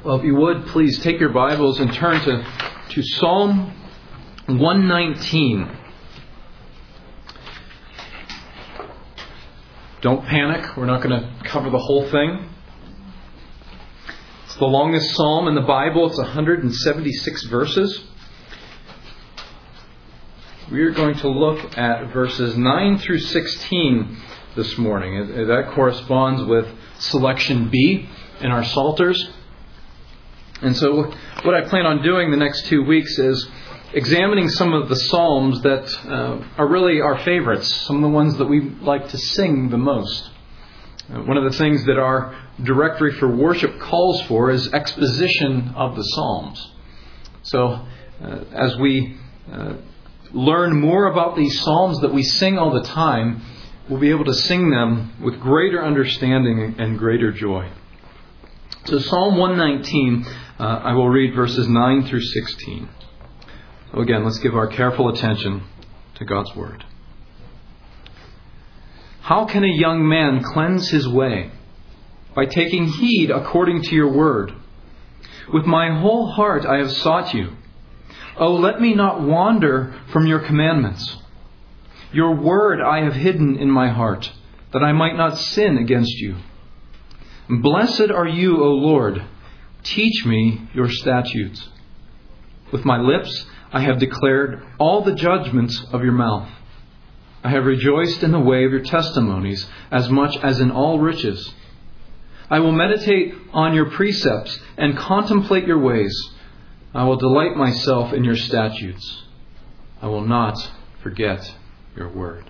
Well, if you would, please take your Bibles and turn to Psalm 119. Don't panic. We're not going to cover the whole thing. It's the longest psalm in the Bible. It's 176 verses. We are going to look at verses 9 through 16 this morning. That corresponds with selection B in our Psalters. And so what I plan on doing the next 2 weeks is examining some of the psalms that are really our favorites, some of the ones that we like to sing the most. One of the things that our directory for worship calls for is exposition of the psalms. So as we learn more about these psalms that we sing all the time, we'll be able to sing them with greater understanding and greater joy. So Psalm 119, I will read verses 9 through 16. So again, let's give our careful attention to God's Word. How can a young man cleanse his way? By taking heed according to your word. With my whole heart I have sought you. Oh, let me not wander from your commandments. Your word I have hidden in my heart, that I might not sin against you. Blessed are you, O Lord. Teach me your statutes. With my lips I have declared all the judgments of your mouth. I have rejoiced in the way of your testimonies as much as in all riches. I will meditate on your precepts and contemplate your ways. I will delight myself in your statutes. I will not forget your word.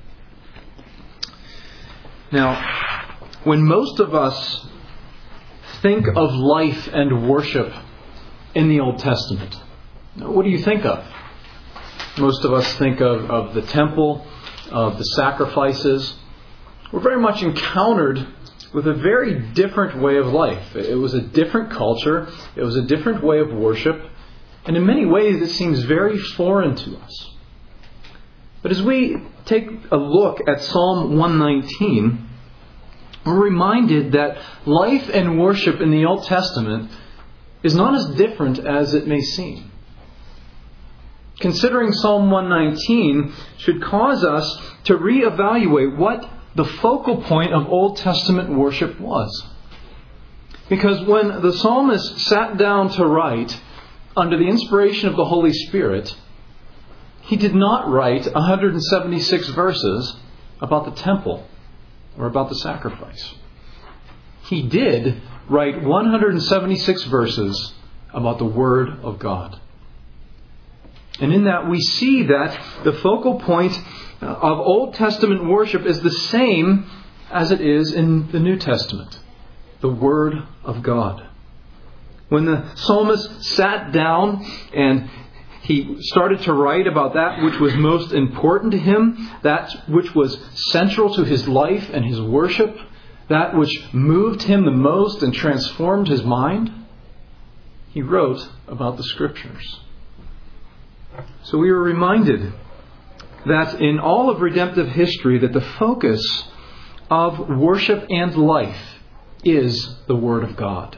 Now, when most of us think of life and worship in the Old Testament, what do you think of? Most of us think of the temple, of the sacrifices. We're very much encountered with a very different way of life. It was a different culture. It was a different way of worship. And in many ways, it seems very foreign to us. But as we take a look at Psalm 119, we're reminded that life and worship in the Old Testament is not as different as it may seem. Considering Psalm 119 should cause us to reevaluate what the focal point of Old Testament worship was. Because when the psalmist sat down to write under the inspiration of the Holy Spirit, he did not write 176 verses about the temple or about the sacrifice. He did write 176 verses about the Word of God. And in that we see that the focal point of Old Testament worship is the same as it is in the New Testament, the Word of God. When the psalmist sat down and he started to write about that which was most important to him, that which was central to his life and his worship, that which moved him the most and transformed his mind, he wrote about the Scriptures. So we were reminded that in all of redemptive history, that the focus of worship and life is the Word of God.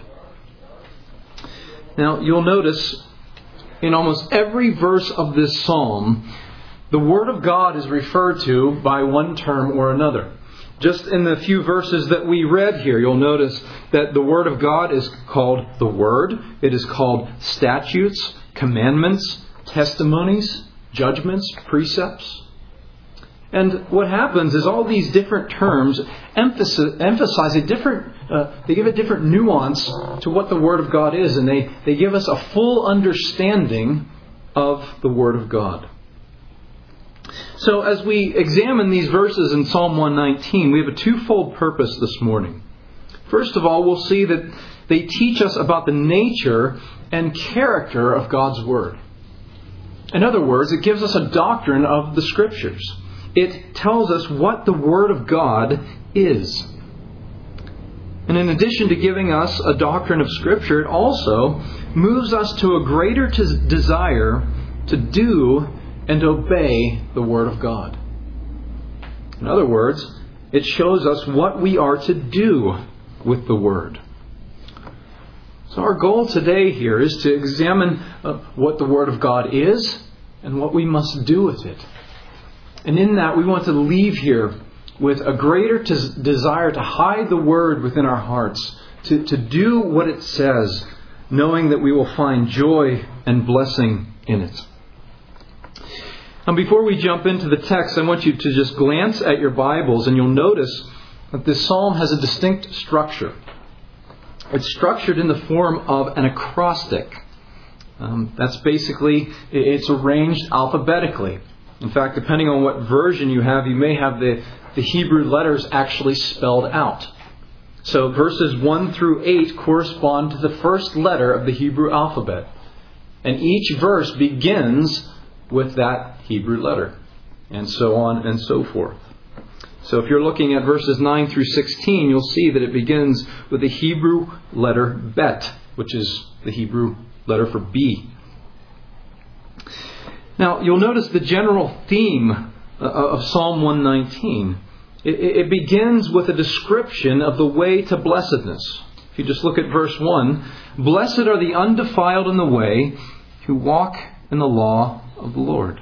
Now, you'll notice in almost every verse of this psalm, the Word of God is referred to by one term or another. Just in the few verses that we read here, you'll notice that the Word of God is called the Word. It is called statutes, commandments, testimonies, judgments, precepts. And what happens is all these different terms emphasize a different, they give a different nuance to what the Word of God is, and they give us a full understanding of the Word of God. So as we examine these verses in Psalm 119, we have a twofold purpose this morning. First of all, we'll see that they teach us about the nature and character of God's Word. In other words, it gives us a doctrine of the Scriptures. It tells us what the Word of God is. And in addition to giving us a doctrine of Scripture, it also moves us to a greater desire to do and obey the Word of God. In other words, it shows us what we are to do with the Word. So So our goal today here is to examine what the Word of God is and what we must do with it. And in that, we want to leave here with a greater desire to hide the Word within our hearts, to do what it says, knowing that we will find joy and blessing in it. Now, before we jump into the text, I want you to just glance at your Bibles, and you'll notice that this psalm has a distinct structure. It's structured in the form of an acrostic. That's basically, it's arranged alphabetically. In fact, depending on what version you have, you may have the Hebrew letters actually spelled out. So verses 1 through 8 correspond to the first letter of the Hebrew alphabet. And each verse begins with that Hebrew letter. And so on and so forth. So if you're looking at verses 9 through 16, you'll see that it begins with the Hebrew letter Bet, which is the Hebrew letter for B. Now, you'll notice the general theme of Psalm 119. It begins with a description of the way to blessedness. If you just look at verse 1, "Blessed are the undefiled in the way who walk in the law of the Lord."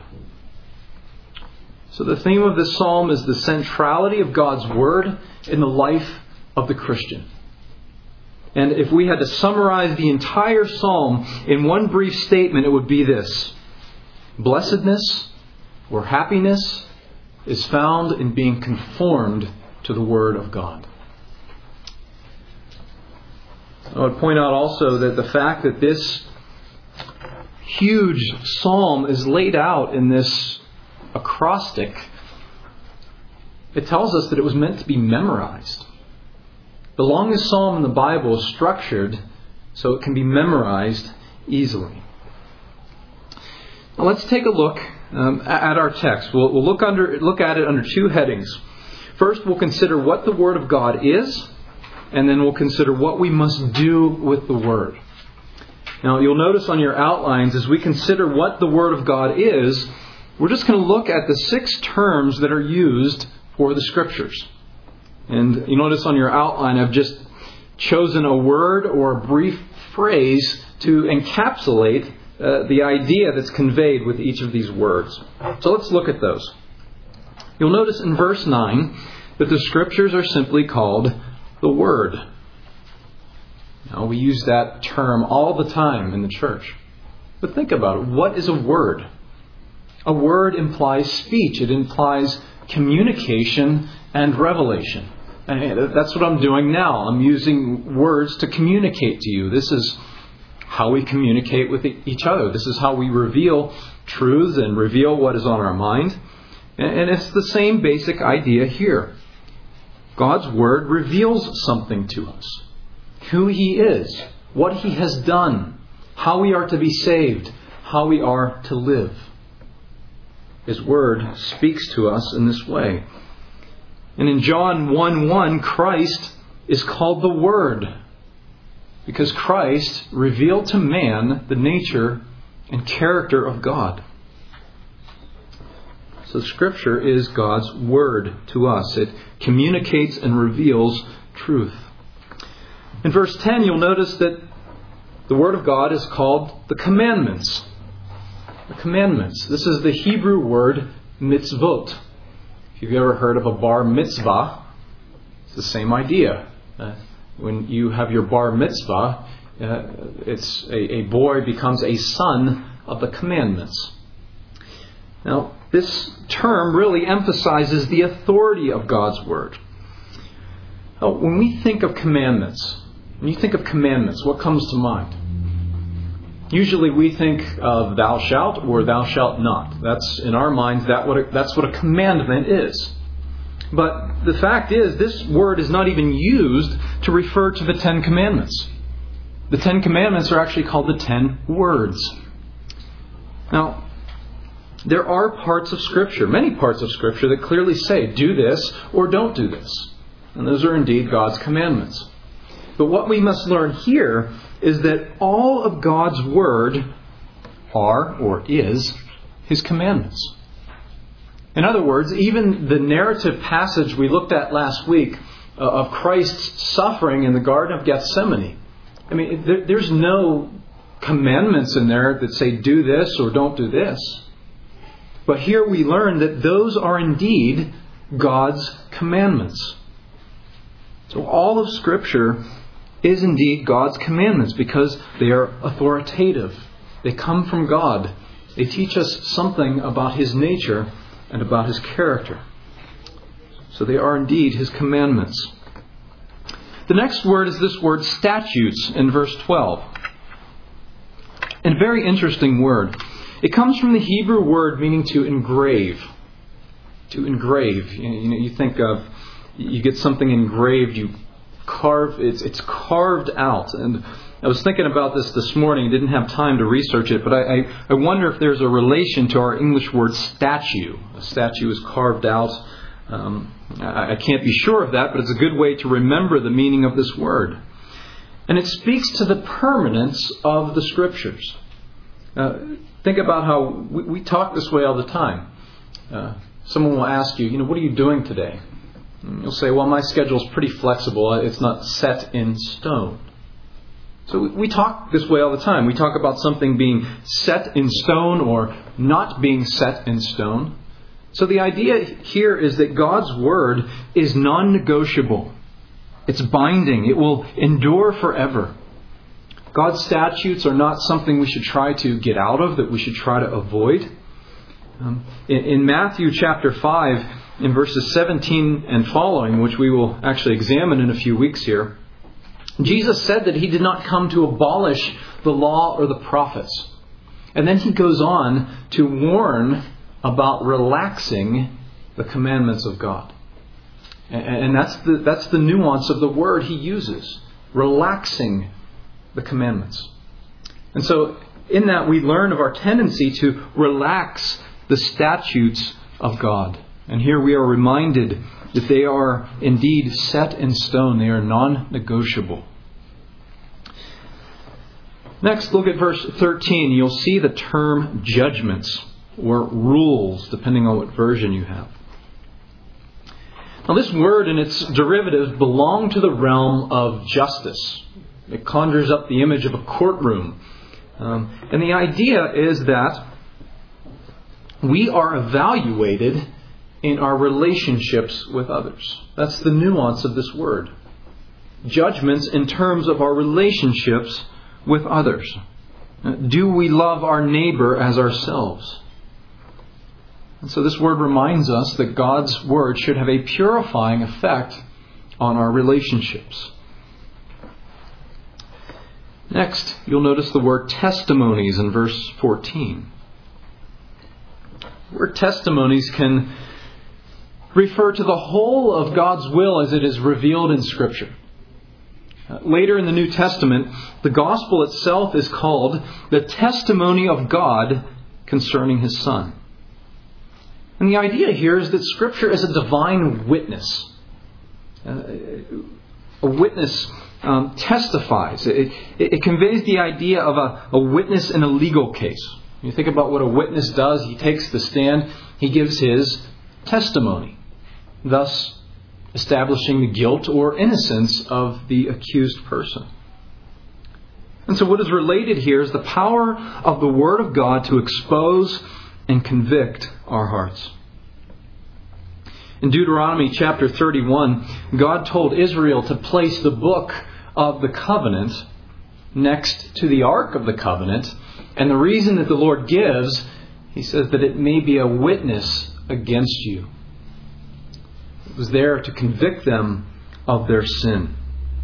So the theme of this psalm is the centrality of God's Word in the life of the Christian. And if we had to summarize the entire psalm in one brief statement, it would be this: blessedness or happiness is found in being conformed to the Word of God. I would point out also that the fact that this huge psalm is laid out in this acrostic, it tells us that it was meant to be memorized. The longest psalm in the Bible is structured so it can be memorized easily. Now let's take a look at our text. We'll look at it under two headings. First, we'll consider what the Word of God is, and then we'll consider what we must do with the Word. Now, you'll notice on your outlines, as we consider what the Word of God is, we're just going to look at the 6 terms that are used for the Scriptures. And you notice on your outline, I've just chosen a word or a brief phrase to encapsulate the idea that's conveyed with each of these words. So let's look at those. You'll notice in verse 9 that the Scriptures are simply called the Word. Now, we use that term all the time in the church. But think about it. What is a word? A word implies speech. It implies communication and revelation. And that's what I'm doing now. I'm using words to communicate to you. This is how we communicate with each other. This is how we reveal truths and reveal what is on our mind. And it's the same basic idea here. God's Word reveals something to us. Who He is, what He has done, how we are to be saved, how we are to live. His Word speaks to us in this way. And in John 1:1, Christ is called the Word, because Christ revealed to man the nature and character of God. So Scripture is God's Word to us. It communicates and reveals truth. In verse 10, you'll notice that the Word of God is called the Commandments. The Commandments. This is the Hebrew word mitzvot. If you've ever heard of a bar mitzvah, it's the same idea. When you have your bar mitzvah, it's a boy becomes a son of the commandments. Now, this term really emphasizes the authority of God's Word. Now, when we think of commandments, what comes to mind? Usually we think of thou shalt or thou shalt not. That's, in our minds, that's what a commandment is. But the fact is, this word is not even used to refer to the 10 Commandments. The 10 Commandments are actually called the 10 words. Now, there are parts of Scripture, many parts of Scripture, that clearly say, do this or don't do this. And those are indeed God's commandments. But what we must learn here is that all of God's Word are, or is, His commandments. In other words, even the narrative passage we looked at last week of Christ's suffering in the Garden of Gethsemane, I mean, there's no commandments in there that say do this or don't do this. But here we learn that those are indeed God's commandments. So all of Scripture is indeed God's commandments because they are authoritative. They come from God. They teach us something about His nature and about His character. So they are indeed His commandments. The next word is this word statutes in verse 12. And a very interesting word. It comes from the Hebrew word meaning to engrave. To engrave. You think of, you get something engraved, you carve, it's carved out. And I was thinking about this morning, didn't have time to research it, but I wonder if there's a relation to our English word statue. A statue is carved out. I can't be sure of that, but it's a good way to remember the meaning of this word. And it speaks to the permanence of the Scriptures. Think about how we talk this way all the time. Someone will ask you, what are you doing today? And you'll say, well, my schedule's pretty flexible. It's not set in stone. So we talk this way all the time. We talk about something being set in stone or not being set in stone. So the idea here is that God's Word is non-negotiable. It's binding. It will endure forever. God's statutes are not something we should try to get out of, that we should try to avoid. In Matthew chapter 5, in verses 17 and following, which we will actually examine in a few weeks here, Jesus said that He did not come to abolish the law or the prophets. And then He goes on to warn about relaxing the commandments of God. And that's the nuance of the word He uses. Relaxing the commandments. And so in that we learn of our tendency to relax the statutes of God. And here we are reminded that they are indeed set in stone. They are non-negotiable. Next, look at verse 13. You'll see the term judgments or rules, depending on what version you have. Now, this word and its derivatives belong to the realm of justice. It conjures up the image of a courtroom. And the idea is that we are evaluated in our relationships with others. That's the nuance of this word. Judgments in terms of our relationships with others. Do we love our neighbor as ourselves? And so this word reminds us that God's Word should have a purifying effect on our relationships. Next, you'll notice the word testimonies in verse 14. The word testimonies can refer to the whole of God's will as it is revealed in Scripture. Later in the New Testament, the gospel itself is called the testimony of God concerning His Son. And the idea here is that Scripture is a divine witness. A witness testifies. It conveys the idea of a witness in a legal case. You think about what a witness does. He takes the stand. He gives his testimony, thus establishing the guilt or innocence of the accused person. And so what is related here is the power of the Word of God to expose and convict our hearts. In Deuteronomy chapter 31, God told Israel to place the book of the covenant next to the ark of the covenant. And the reason that the Lord gives, He says that it may be a witness against you. It was there to convict them of their sin.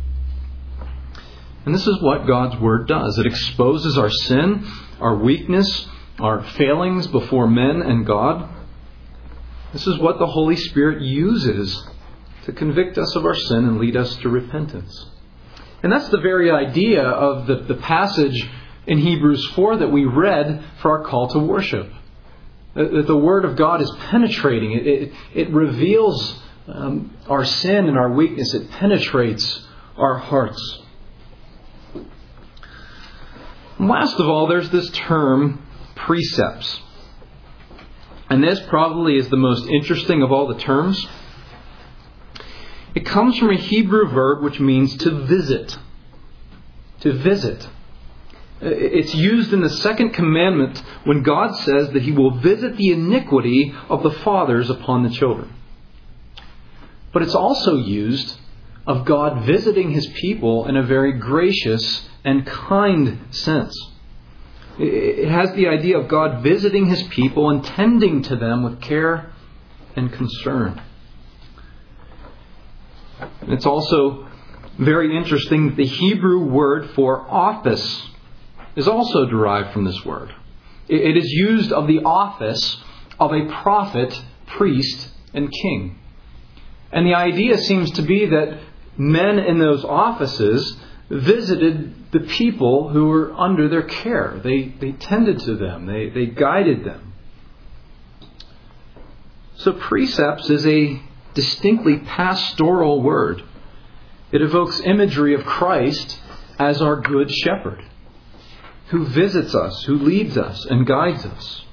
And this is what God's Word does. It exposes our sin, our weakness, our failings before men and God. This is what the Holy Spirit uses to convict us of our sin and lead us to repentance. And that's the very idea of the passage in Hebrews 4 that we read for our call to worship. That the Word of God is penetrating. It reveals our sin and our weakness. It penetrates our hearts. And last of all, there's this term, precepts. And this probably is the most interesting of all the terms. It comes from a Hebrew verb which means to visit. to visit. It's used in the second commandment when God says that He will visit the iniquity of the fathers upon the children. But it's also used of God visiting His people in a very gracious and kind sense. It has the idea of God visiting His people and tending to them with care and concern. It's also very interesting that the Hebrew word for office is also derived from this word. It is used of the office of a prophet, priest, and king. And the idea seems to be that men in those offices visited the people who were under their care. They tended to them. They guided them. So precepts is a distinctly pastoral word. It evokes imagery of Christ as our good shepherd, who visits us, who leads us and guides us.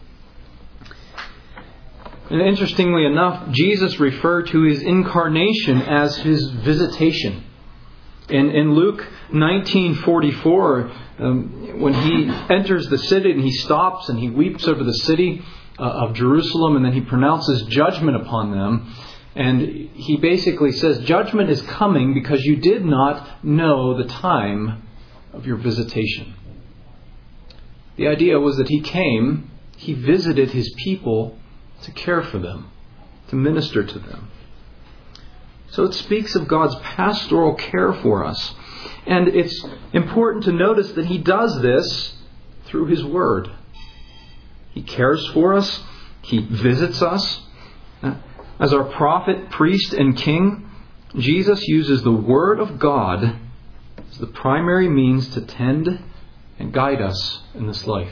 And interestingly enough, Jesus referred to His incarnation as His visitation. In Luke 19:44, when He enters the city and He stops and He weeps over the city of Jerusalem, and then He pronounces judgment upon them. And He basically says, judgment is coming because you did not know the time of your visitation. The idea was that He came, He visited His people to care for them, to minister to them. So it speaks of God's pastoral care for us. And it's important to notice that He does this through His Word. He cares for us. He visits us. As our prophet, priest, and king, Jesus uses the Word of God as the primary means to tend and guide us in this life.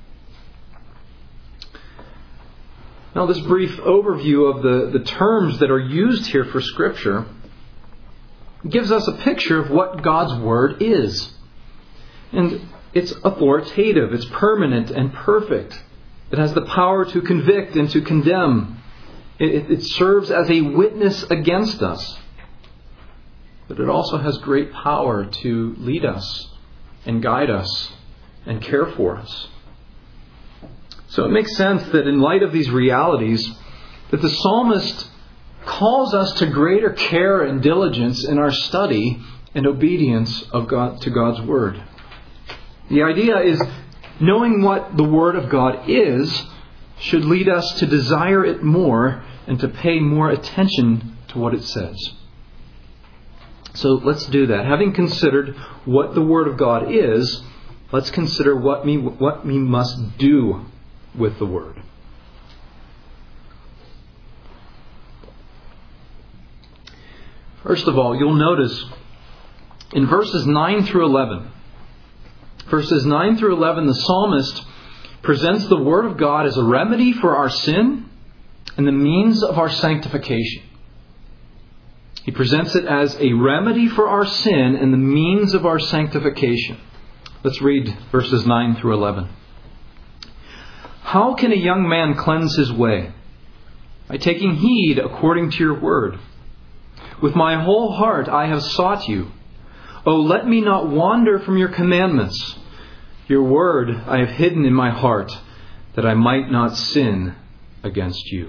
Now, this brief overview of the terms that are used here for Scripture gives us a picture of what God's Word is. And it's authoritative, it's permanent and perfect. It has the power to convict and to condemn. It serves as a witness against us. But it also has great power to lead us and guide us and care for us. So it makes sense that in light of these realities, that the psalmist calls us to greater care and diligence in our study and obedience of God to God's Word. The idea is knowing what the Word of God is should lead us to desire it more and to pay more attention to what it says. So let's do that. Having considered what the Word of God is, let's consider what we must do with the Word. First of all, you'll notice in verses 9 through 11, the psalmist presents the Word of God as a remedy for our sin and the means of our sanctification. He presents it as a remedy for our sin and the means of our sanctification. Let's read verses 9 through 11. How can a young man cleanse his way? By taking heed according to your word. With my whole heart I have sought you. Oh, let me not wander from your commandments. Your word I have hidden in my heart, that I might not sin against you.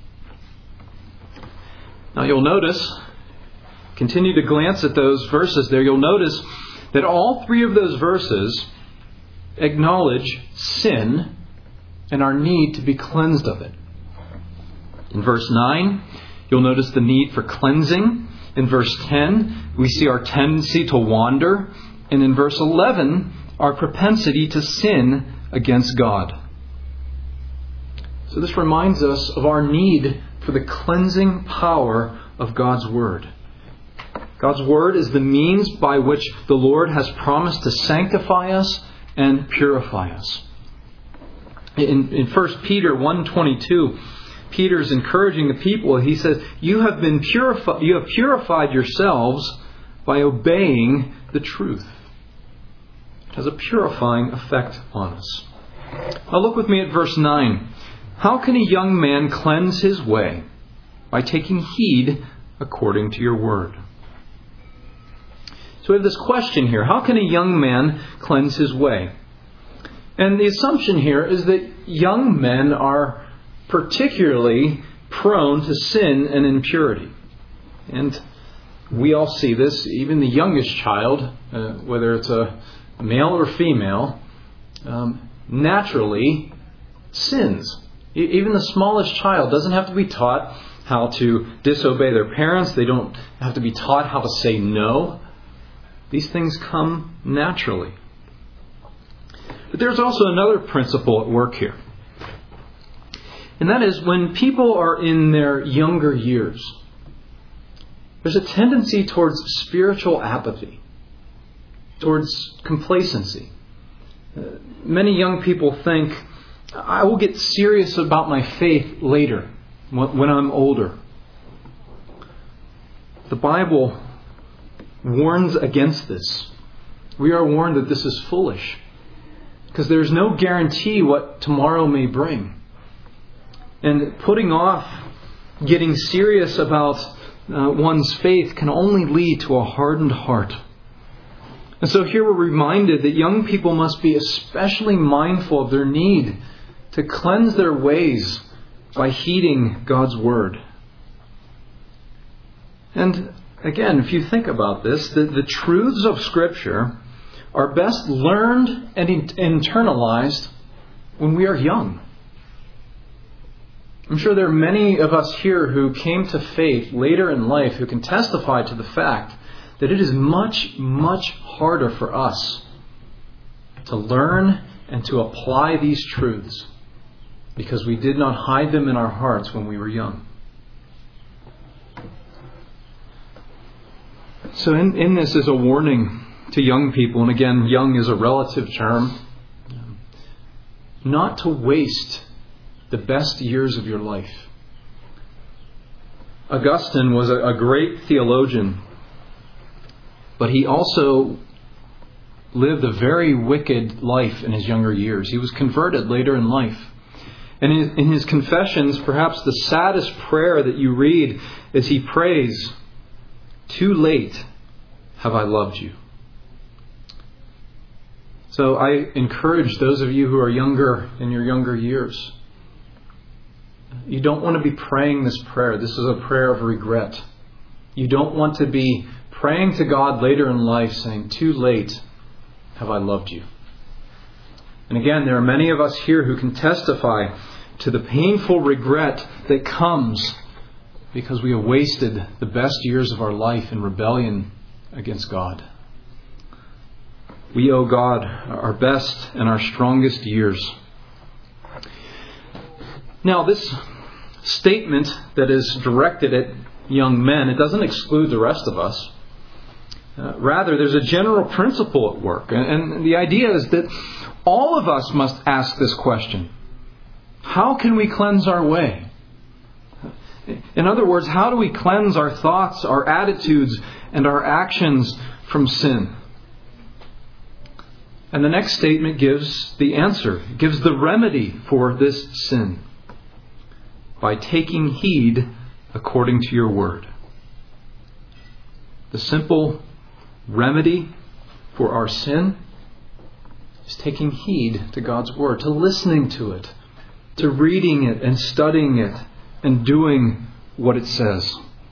Now you'll notice, continue to glance at those verses there, you'll notice that all three of those verses acknowledge sin and our need to be cleansed of it. In verse 9, you'll notice the need for cleansing. In verse 10, we see our tendency to wander. And in verse 11, our propensity to sin against God. So this reminds us of our need for the cleansing power of God's Word. God's Word is the means by which the Lord has promised to sanctify us and purify us. In 1 Peter 1:22, Peter is encouraging the people. He says, You have purified yourselves by obeying the truth. It has a purifying effect on us. Now look with me at verse 9. How can a young man cleanse his way? By taking heed according to your word. So we have this question here. How can a young man cleanse his way? And the assumption here is that young men are particularly prone to sin and impurity. And we all see this. Even the youngest child, whether it's a male or female, naturally sins. Even the smallest child doesn't have to be taught how to disobey their parents. They don't have to be taught how to say no. These things come naturally. But there's also another principle at work here. And that is, when people are in their younger years, there's a tendency towards spiritual apathy, towards complacency. Many young people think, I will get serious about my faith later, when I'm older. The Bible warns against this. We are warned that this is foolish, because there's no guarantee what tomorrow may bring. And putting off getting serious about one's faith can only lead to a hardened heart. And so here we're reminded that young people must be especially mindful of their need to cleanse their ways by heeding God's Word. And again, if you think about this, the truths of Scripture are best learned and internalized when we are young. I'm sure there are many of us here who came to faith later in life who can testify to the fact that it is much, much harder for us to learn and to apply these truths because we did not hide them in our hearts when we were young. So in this is a warning to young people, and again, young is a relative term, not to waste the best years of your life. Augustine was a great theologian, but he also lived a very wicked life in his younger years. He was converted later in life. And in his Confessions, perhaps the saddest prayer that you read is he prays, "Too late have I loved you." So I encourage those of you who are younger, in your younger years, you don't want to be praying this prayer. This is a prayer of regret. You don't want to be praying to God later in life saying, "Too late have I loved you." And again, there are many of us here who can testify to the painful regret that comes because we have wasted the best years of our life in rebellion against God. We owe God our best and our strongest years. Now, this statement that is directed at young men, it doesn't exclude the rest of us. Rather, there's a general principle at work. And the idea is that all of us must ask this question. How can we cleanse our way? In other words, how do we cleanse our thoughts, our attitudes, and our actions from sin? And the next statement gives the answer, gives the remedy for this sin. By taking heed according to your word. The simple remedy for our sin is taking heed to God's word, to listening to it, to reading it and studying it and doing what it says.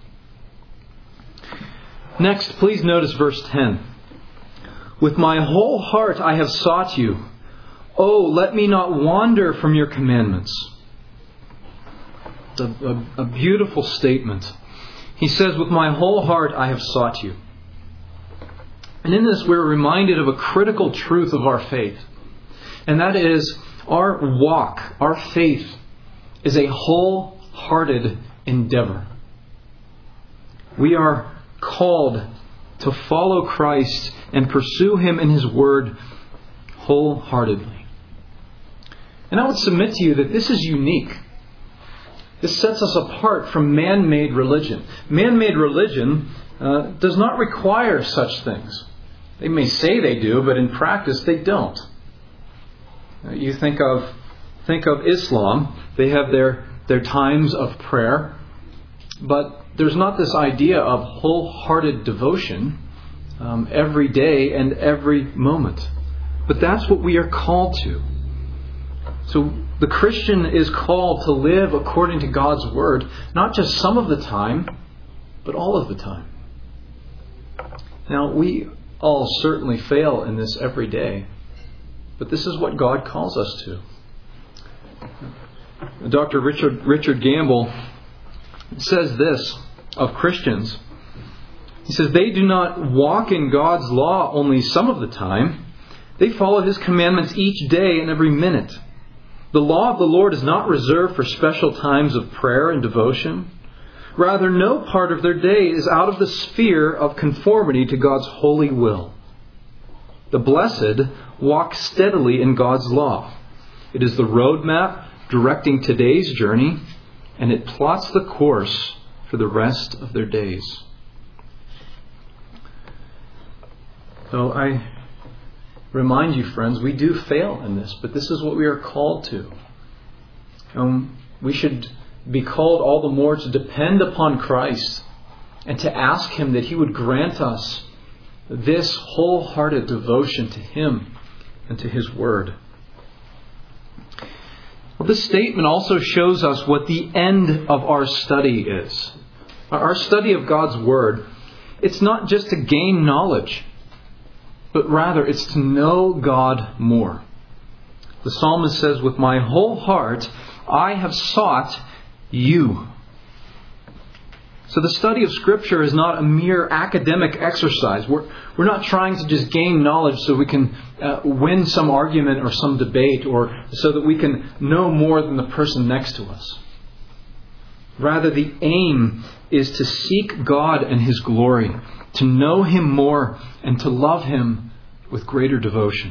Next, please notice verse 10. With my whole heart I have sought you. Oh, let me not wander from your commandments. A beautiful statement. He says, with my whole heart I have sought you. And in this we're reminded of a critical truth of our faith. And that is, our walk, our faith, is a wholehearted endeavor. We are called to follow Christ and pursue Him in His Word wholeheartedly. And I would submit to you that this is unique. This sets us apart from man-made religion. Man-made religion does not require such things. They may say they do, but in practice they don't. You think of Islam. They have their times of prayer, but there's not this idea of wholehearted devotion every day and every moment. But that's what we are called to. So the Christian is called to live according to God's Word, not just some of the time, but all of the time. Now, we all certainly fail in this every day, but this is what God calls us to. Dr. Richard Gamble says this of Christians. He says, they do not walk in God's law only some of the time. They follow His commandments each day and every minute. The law of the Lord is not reserved for special times of prayer and devotion. Rather, no part of their day is out of the sphere of conformity to God's holy will. The blessed walk steadily in God's law. It is the roadmap directing today's journey, and it plots the course for the rest of their days. So I remind you, friends, we do fail in this, but this is what we are called to. We should be called all the more to depend upon Christ and to ask Him that He would grant us this wholehearted devotion to Him and to His Word. Well, this statement also shows us what the end of our study is. Our study of God's Word, it's not just to gain knowledge, but rather it's to know God more. The psalmist says, with my whole heart I have sought You. So the study of Scripture is not a mere academic exercise. We're not trying to just gain knowledge so we can win some argument or some debate, or so that we can know more than the person next to us. Rather, the aim is to seek God and His glory, to know Him more, and to love Him with greater devotion.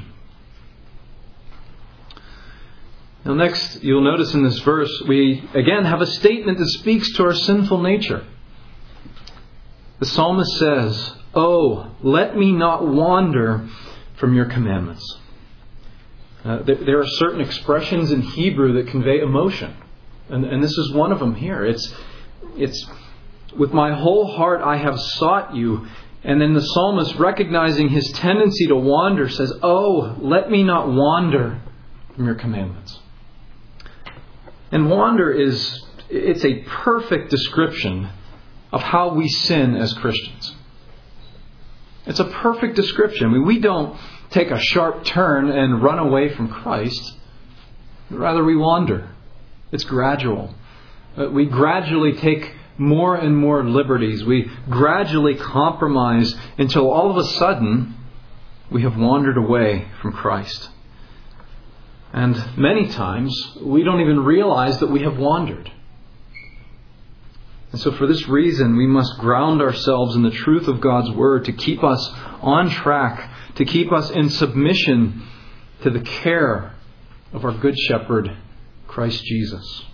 Now next, you'll notice in this verse, we again have a statement that speaks to our sinful nature. The psalmist says, "Oh, let me not wander from Your commandments." There are certain expressions in Hebrew that convey emotion. And this is one of them here. It's with my whole heart I have sought You. And then the psalmist, recognizing his tendency to wander, says, "Oh, let me not wander from Your commandments." And wander it's a perfect description of how we sin as Christians. It's a perfect description. I mean, we don't take a sharp turn and run away from Christ. Rather, we wander. It's gradual. We gradually take more and more liberties. We gradually compromise until all of a sudden we have wandered away from Christ. And many times we don't even realize that we have wandered. And so for this reason we must ground ourselves in the truth of God's Word to keep us on track, to keep us in submission to the care of our Good Shepherd, Christ Jesus.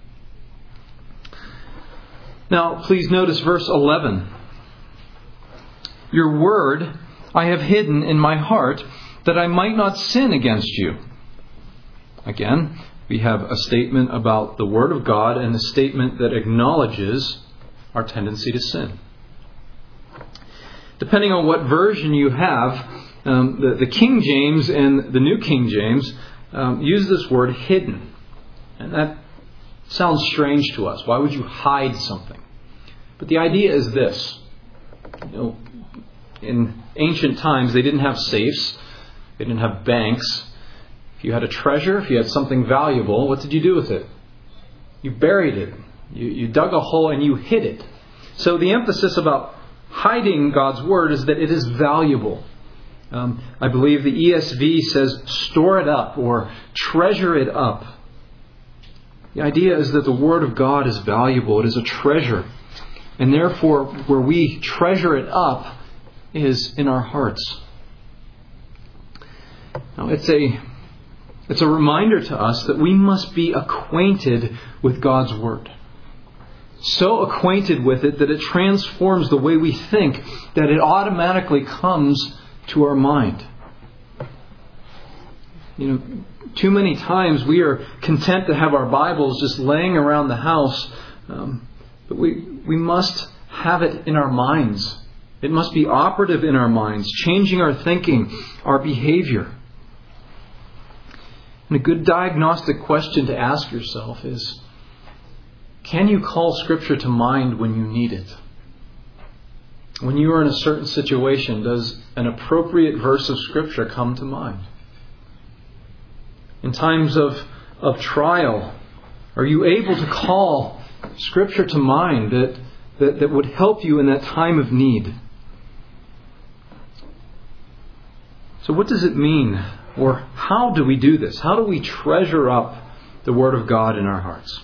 Now, please notice verse 11. Your word I have hidden in my heart, that I might not sin against You. Again, we have a statement about the Word of God and a statement that acknowledges our tendency to sin. Depending on what version you have, the King James and the New King James use this word hidden. And that sounds strange to us. Why would you hide something? But the idea is this. In ancient times, they didn't have safes. They didn't have banks. If you had a treasure, if you had something valuable, what did you do with it? You buried it. You dug a hole and you hid it. So the emphasis about hiding God's Word is that it is valuable. I believe the ESV says store it up or treasure it up. The idea is that the Word of God is valuable. It is a treasure. And therefore, where we treasure it up is in our hearts. Now, it's a reminder to us that we must be acquainted with God's Word. So acquainted with it that it transforms the way we think, that it automatically comes to our mind. Too many times we are content to have our Bibles just laying around the house, but we must have it in our minds It must be operative in our minds, changing our thinking, our behavior. And a good diagnostic question to ask yourself is, can you call Scripture to mind when you need it? When you are in a certain situation, does an appropriate verse of Scripture come to mind? In times of trial, are you able to call Scripture to mind that would help you in that time of need? So what does it mean? Or how do we do this? How do we treasure up the Word of God in our hearts?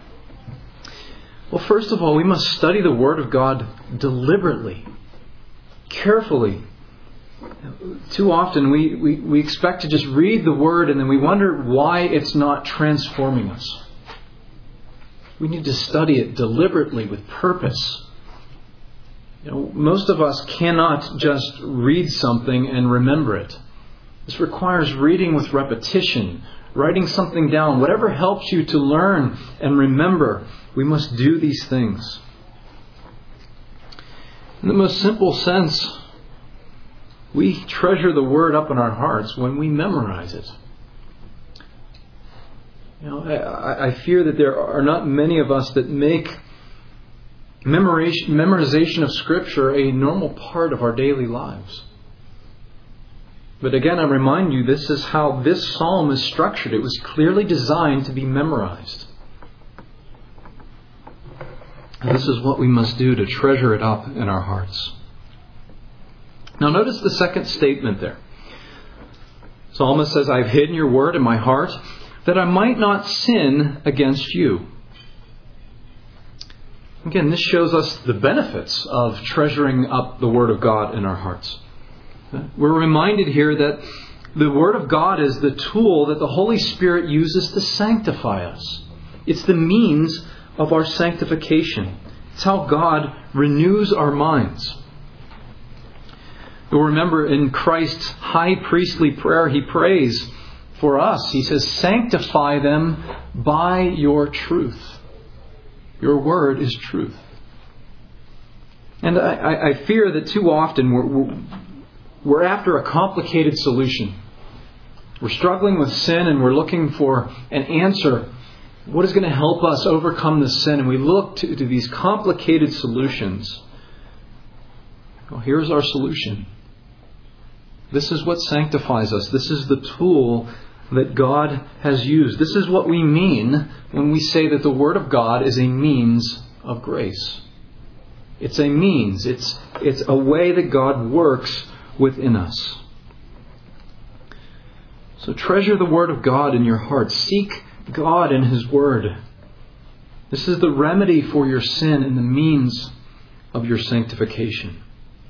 Well, first of all, we must study the Word of God deliberately, carefully. Too often we expect to just read the Word and then we wonder why it's not transforming us. We need to study it deliberately with purpose. Most of us cannot just read something and remember it. This requires reading with repetition, writing something down. Whatever helps you to learn and remember, we must do these things. In the most simple sense, we treasure the Word up in our hearts when we memorize it. I fear that there are not many of us that make memorization of Scripture a normal part of our daily lives. But again, I remind you, this is how this psalm is structured. It was clearly designed to be memorized. And this is what we must do to treasure it up in our hearts. Now notice the second statement there. Psalmist says, I've hidden your word in my heart that I might not sin against you. Again, this shows us the benefits of treasuring up the Word of God in our hearts. We're reminded here that the Word of God is the tool that the Holy Spirit uses to sanctify us. It's the means of our sanctification. It's how God renews our minds. You'll remember in Christ's high priestly prayer, He prays for us. He says, sanctify them by your truth. Your word is truth. And I fear that too often we're after a complicated solution. We're struggling with sin and we're looking for an answer. What is going to help us overcome this sin? And we look to these complicated solutions. Well, here's our solution. This is what sanctifies us. This is the tool that God has used. This is what we mean when we say that the Word of God is a means of grace. It's a means. It's a way that God works within us. So treasure the Word of God in your heart. Seek God in His Word. This is the remedy for your sin and the means of your sanctification.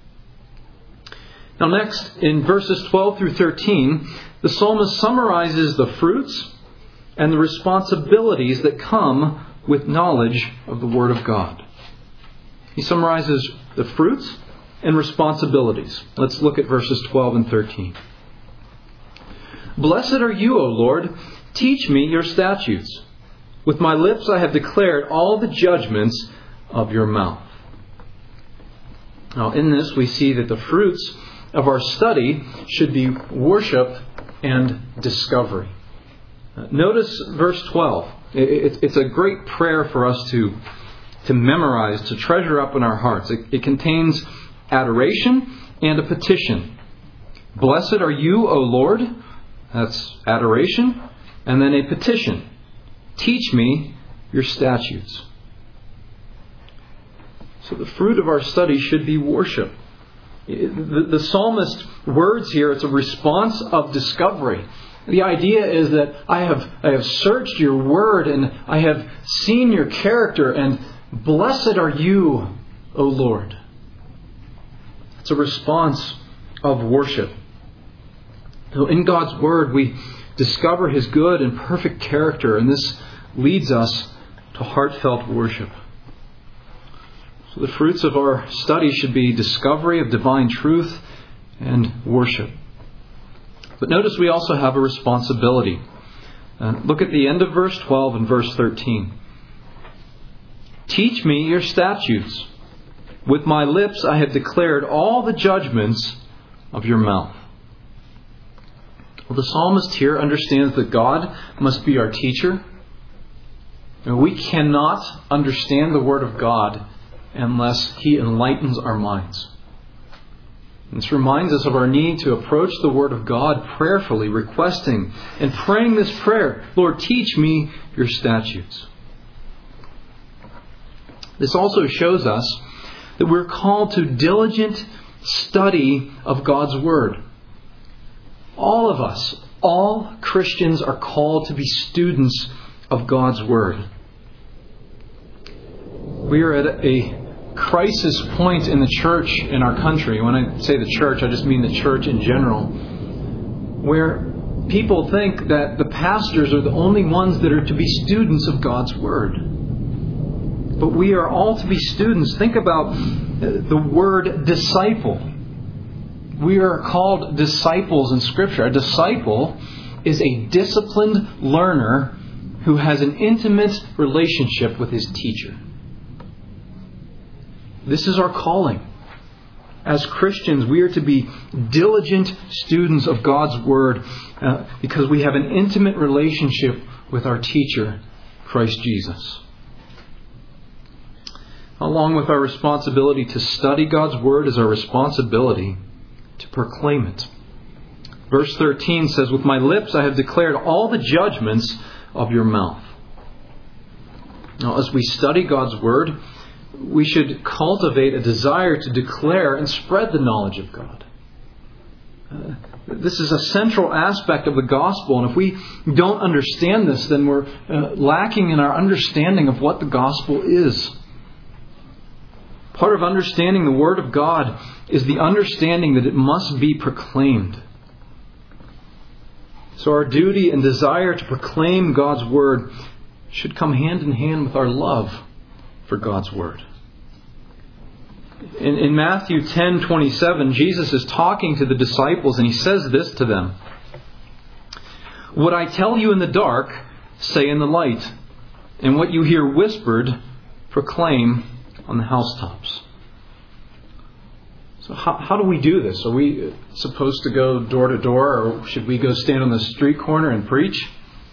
Now next, in verses 12 through 13, the psalmist summarizes the fruits and the responsibilities that come with knowledge of the Word of God. He summarizes the fruits and responsibilities. Let's look at verses 12 and 13. Blessed are you, O Lord. Teach me your statutes. With my lips I have declared all the judgments of your mouth. Now in this we see that the fruits of our study should be worship and discovery. Notice verse 12. It's a great prayer for us to memorize, to treasure up in our hearts. It contains adoration and a petition. Blessed are you, O Lord. That's adoration. And then a petition. Teach me your statutes. So the fruit of our study should be worship. The psalmist's words here, it's a response of discovery. The idea is that I have searched your word and I have seen your character, and blessed are you, O Lord. It's a response of worship. So in God's word we discover His good and perfect character, and this leads us to heartfelt worship. So the fruits of our study should be discovery of divine truth and worship. But notice we also have a responsibility. Look at the end of verse 12 and verse 13. Teach me your statutes. With my lips I have declared all the judgments of your mouth. Well, the psalmist here understands that God must be our teacher. And we cannot understand the Word of God unless He enlightens our minds. This reminds us of our need to approach the Word of God prayerfully, requesting and praying this prayer, Lord, teach me your statutes. This also shows us that we're called to diligent study of God's Word. All of us, all Christians are called to be students of God's Word. We are at a crisis point in the church in our country. When I say the church, I just mean the church in general, where people think that the pastors are the only ones that are to be students of God's Word. But we are all to be students. Think about the word disciple. We are called disciples in Scripture. A disciple is a disciplined learner who has an intimate relationship with his teacher. This is our calling. As Christians, we are to be diligent students of God's Word because we have an intimate relationship with our teacher, Christ Jesus. Along with our responsibility to study God's Word is our responsibility to proclaim it. Verse 13 says, with my lips I have declared all the judgments of your mouth. Now, as we study God's Word, we should cultivate a desire to declare and spread the knowledge of God. This is a central aspect of the gospel, and if we don't understand this, then we're lacking in our understanding of what the gospel is. Part of understanding the Word of God is the understanding that it must be proclaimed. So our duty and desire to proclaim God's Word should come hand in hand with our love for God's Word. In Matthew 10:27, Jesus is talking to the disciples and He says this to them. What I tell you in the dark, say in the light, and what you hear whispered, proclaim on the housetops. So how do we do this? Are we supposed to go door to door, or should we go stand on the street corner and preach?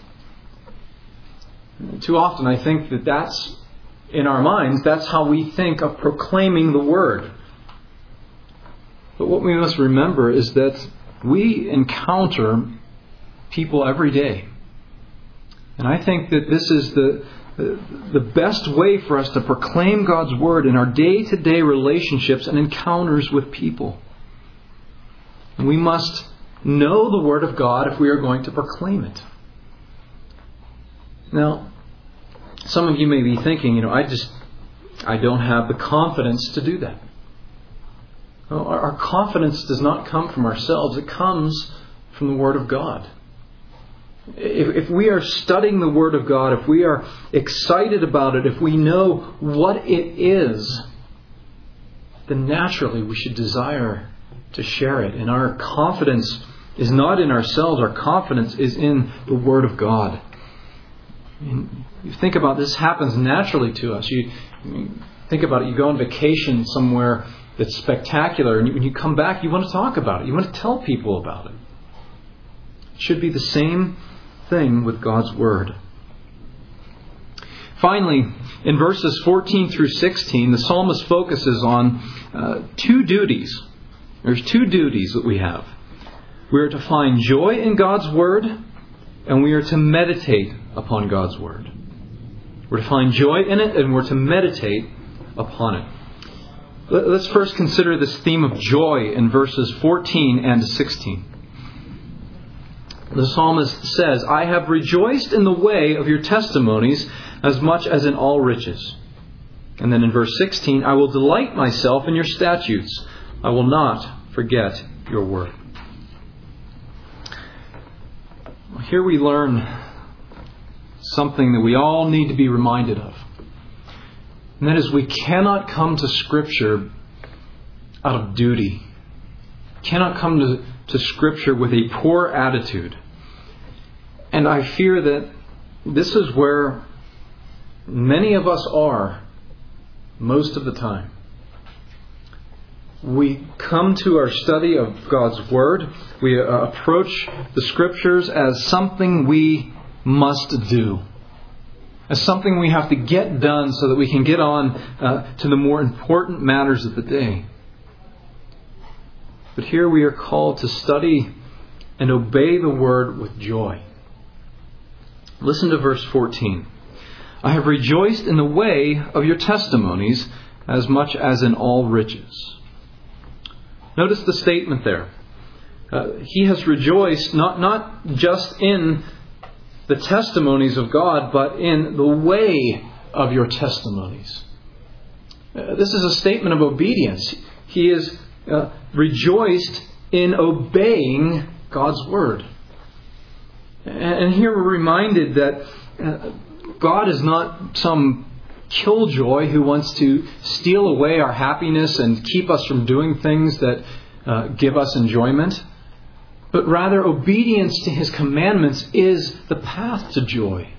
Too often I think that that's in our minds, that's how we think of proclaiming the Word. But what we must remember is that we encounter people every day. And I think that this is the best way for us to proclaim God's Word in our day-to-day relationships and encounters with people. And we must know the Word of God if we are going to proclaim it. Now, some of you may be thinking, I don't have the confidence to do that. No, our confidence does not come from ourselves. It comes from the Word of God. If we are studying the Word of God, if we are excited about it, if we know what it is, then naturally we should desire to share it. And our confidence is not in ourselves. Our confidence is in the Word of God. You think about this happens naturally to us. You think about it. You go on vacation somewhere that's spectacular, and when you come back, you want to talk about it. You want to tell people about it. It should be the same thing with God's Word. Finally, in verses 14 through 16, the psalmist focuses on two duties. There's two duties that we have. We are to find joy in God's Word, and we are to meditate upon God's Word. We're to find joy in it, and we're to meditate upon it. Let's first consider this theme of joy in verses 14 and 16. The psalmist says, I have rejoiced in the way of your testimonies as much as in all riches. And then in verse 16, I will delight myself in your statutes. I will not forget your word. Here we learn something that we all need to be reminded of. And that is, we cannot come to Scripture out of duty. Cannot come to Scripture with a poor attitude. And I fear that this is where many of us are most of the time. we come to our study of God's Word, we approach the Scriptures as something we must do, as something we have to get done so that we can get on to the more important matters of the day. But here we are called to study and obey the Word with joy. Listen to verse 14. I have rejoiced in the way of your testimonies as much as in all riches. Notice the statement there. He has rejoiced not just in the testimonies of God, but in the way of your testimonies. This is a statement of obedience. He is rejoiced in obeying God's Word. And here we're reminded that God is not some killjoy who wants to steal away our happiness and keep us from doing things that give us enjoyment. But rather, obedience to His commandments is the path to joy.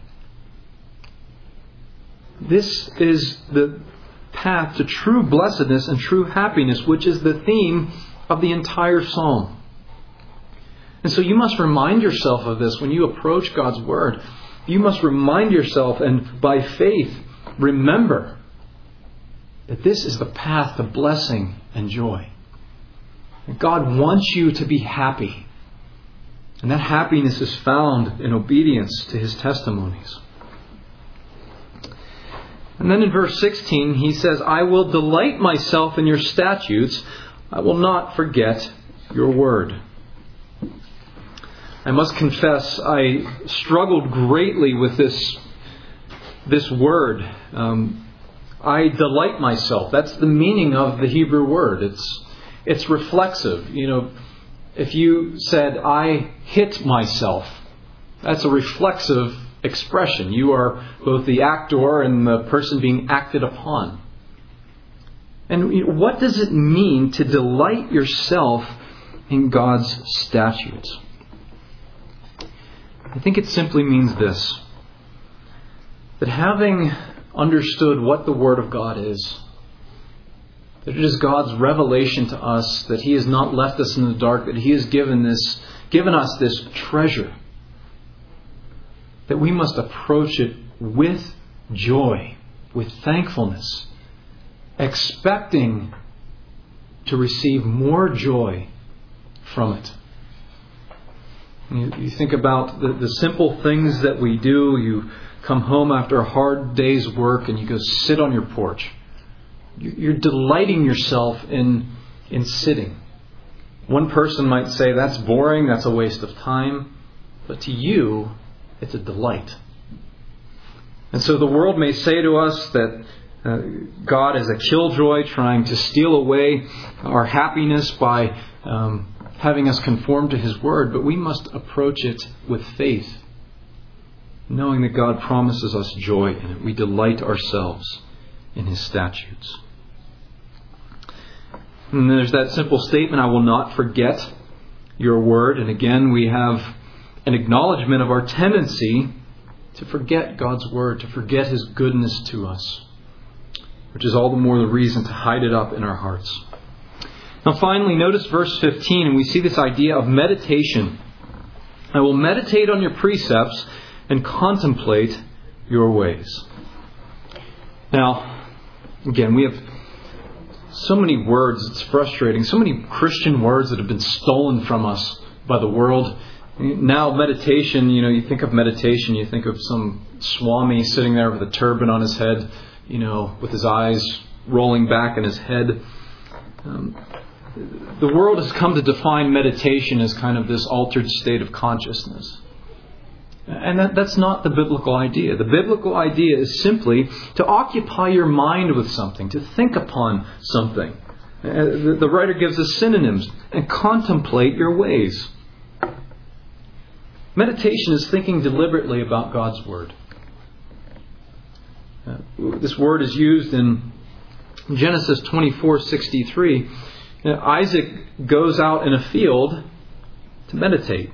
This is the path to true blessedness and true happiness, which is the theme of the entire psalm. And so you must remind yourself of this when you approach God's Word. You must remind yourself and by faith remember that this is the path to blessing and joy. And God wants you to be happy. And that happiness is found in obedience to His testimonies. And then in verse 16 he says, I will delight myself in your statutes. I will not forget your word. I must confess, I struggled greatly with this word. I delight myself. That's the meaning of the Hebrew word. It's reflexive. You know, if you said, I hit myself, that's a reflexive expression. You are both the actor and the person being acted upon. And what does it mean to delight yourself in God's statutes? I think it simply means this, that having understood what the Word of God is, that it is God's revelation to us, that He has not left us in the dark, that He has given us this treasure, that we must approach it with joy, with thankfulness, expecting to receive more joy from it. You think about the simple things that we do. You come home after a hard day's work and you go sit on your porch. You're delighting yourself in sitting. One person might say, that's boring, that's a waste of time. But to you, it's a delight. And so the world may say to us that God is a killjoy trying to steal away our happiness by having us conform to His Word, but we must approach it with faith, knowing that God promises us joy in it. We delight ourselves in His statutes. And there's that simple statement, I will not forget your word. And again, we have an acknowledgement of our tendency to forget God's Word, to forget His goodness to us, which is all the more the reason to hide it up in our hearts. Now finally, notice verse 15, and we see this idea of meditation. I will meditate on your precepts and contemplate your ways. Now, again, we have so many words, it's frustrating, so many Christian words that have been stolen from us by the world. Now meditation, you think of meditation, you think of some Swami sitting there with a turban on his head, with his eyes rolling back in his head. The world has come to define meditation as kind of this altered state of consciousness. And that's not the biblical idea. The biblical idea is simply to occupy your mind with something, to think upon something. The writer gives us synonyms, and contemplate your ways. Meditation is thinking deliberately about God's Word. This word is used in Genesis 24:63. Isaac goes out in a field to meditate.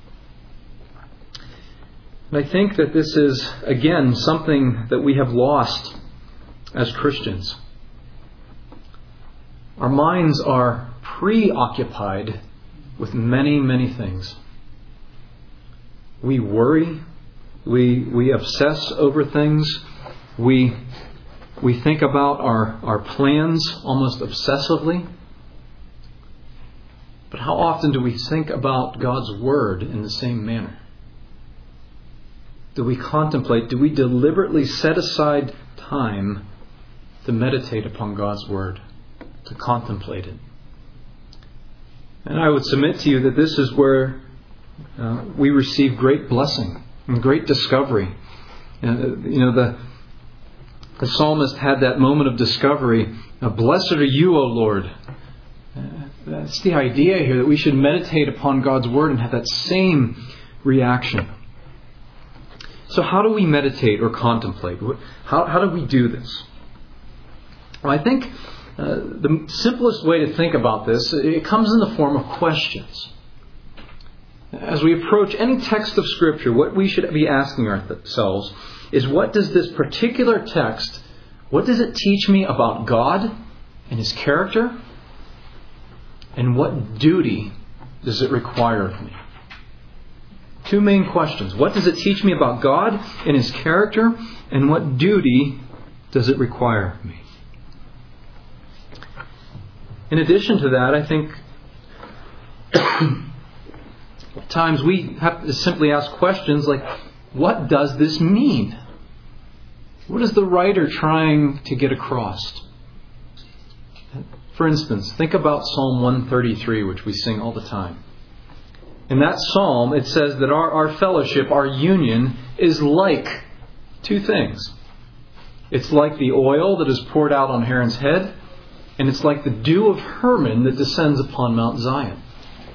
And I think that this is, again, something that we have lost as Christians. our minds are preoccupied with many, many things. We worry. We obsess over things. We think about our plans almost obsessively. But how often do we think about God's Word in the same manner? Do we contemplate? Do we deliberately set aside time to meditate upon God's Word, to contemplate it? And I would submit to you that this is where we receive great blessing and great discovery. The psalmist had that moment of discovery. Blessed are you, O Lord. That's the idea here, that we should meditate upon God's Word and have that same reaction. So how do we meditate or contemplate? How do we do this? Well, I think the simplest way to think about this, it comes in the form of questions. As we approach any text of Scripture, what we should be asking ourselves is, what does this particular text, what does it teach me about God and His character? And what duty does it require of me? Two main questions. What does it teach me about God and His character? And what duty does it require of me? In addition to that, I think at times we have to simply ask questions like, what does this mean? What is the writer trying to get across? For instance, think about Psalm 133, which we sing all the time. In that psalm, it says that our fellowship, our union, is like two things. It's like the oil that is poured out on Aaron's head, and it's like the dew of Hermon that descends upon Mount Zion.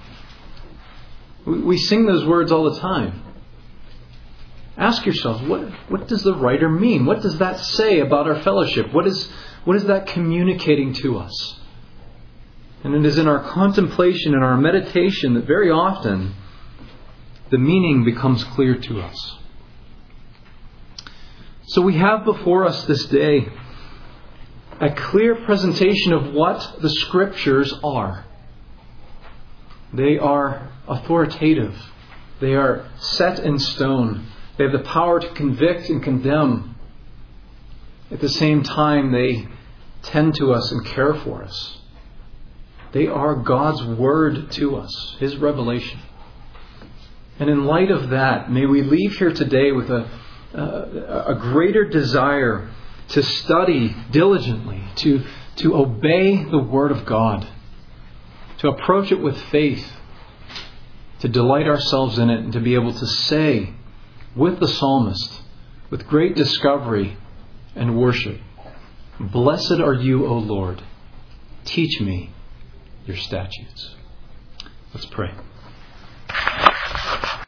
We sing those words all the time. Ask yourself, what does the writer mean? What does that say about our fellowship? What is that communicating to us? And it is in our contemplation and our meditation that very often the meaning becomes clear to us. So we have before us this day a clear presentation of what the Scriptures are. They are authoritative. They are set in stone. They have the power to convict and condemn. At the same time, they tend to us and care for us. They are God's Word to us, His revelation. And in light of that, may we leave here today with a greater desire to study diligently, to obey the Word of God, to approach it with faith, to delight ourselves in it, and to be able to say with the psalmist, with great discovery and worship, "Blessed are you, O Lord. Teach me your statutes." Let's pray.